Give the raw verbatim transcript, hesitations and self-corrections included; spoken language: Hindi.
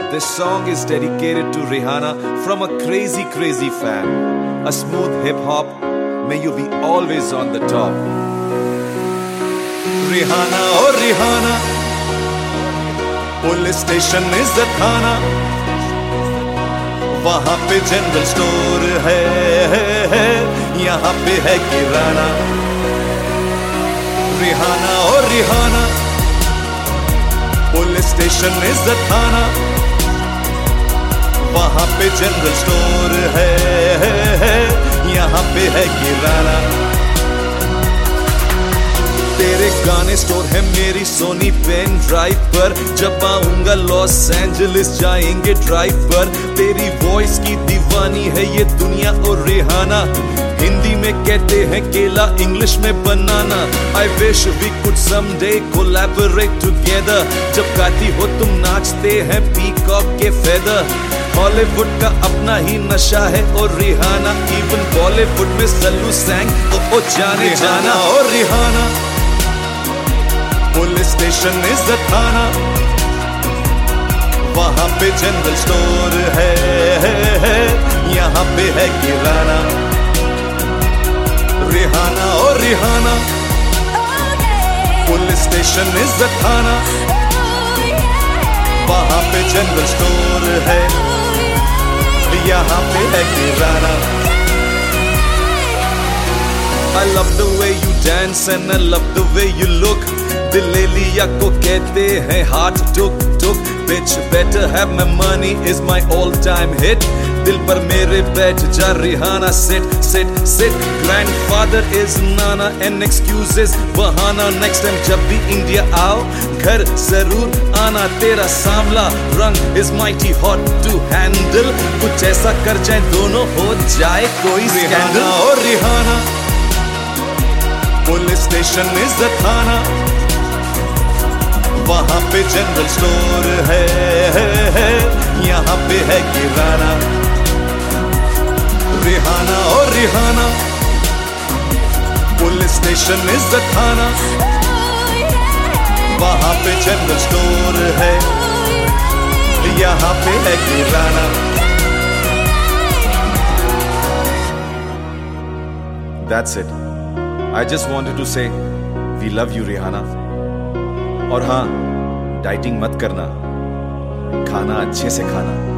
This song is dedicated to Rihanna from a crazy, crazy fan. A smooth hip hop, may you be always on the top. Rihanna, oh Rihanna, police station is the थाना, वहां पे जनरल स्टोर है, यहाँ पे है किराना. रिहाना और Rihanna, police station is the थाना, वहां पे जनरल स्टोर है, यहाँ पे है किराना. तेरे गाने स्टोर है मेरी सोनी पेन ड्राइव पर, जब आऊंगा लॉस एंजलिस जाएंगे ड्राइव पर. तेरी वॉइस की दीवानी है ये दुनिया और रिहाना, हिंदी में कहते हैं केला, इंग्लिश में बनाना. I wish we could someday collaborate together. जब गाती हो तुम नाचते हैं पीकॉक के फेदर. हॉलीवुड का अपना ही नशा है और रिहाना, इवन बॉलीवुड में सल्लू सैंग ओ ओ जाने जाना. और Rihanna, police station is the थाना, वहां पे जनरल स्टोर है, यहाँ पे है किराना. रिहाना और Rihanna, police station is the थाना, वहां पे जनरल स्टोर है, यहाँ पे है किराना. I love the way you dance and I love the way you look. दिल ले लिया को कहते हैं हार्ट टुक टुक. Bitch better have my money is my all time hit. दिल पर मेरे बैठ जा Rihanna, sit sit sit. Grandfather is Nana and excuses बहाना. Next time जब भी इंडिया आओ घर जरूर आना. तेरा सांवला रंग is mighty hot to handle. कुछ ऐसा कर जाए दोनों हो जाए कोई स्कैंडल. और Rihanna, police station is the थाना, वहां पे जनरल स्टोर है, यहाँ पे है किराना. रिहाना और Rihanna, police station is the थाना, वहां पे जनरल स्टोर है, यहाँ पे है किराना. That's it. I just wanted to say we love you Rihanna. और हाँ, डाइटिंग मत करना, खाना अच्छे से खाना.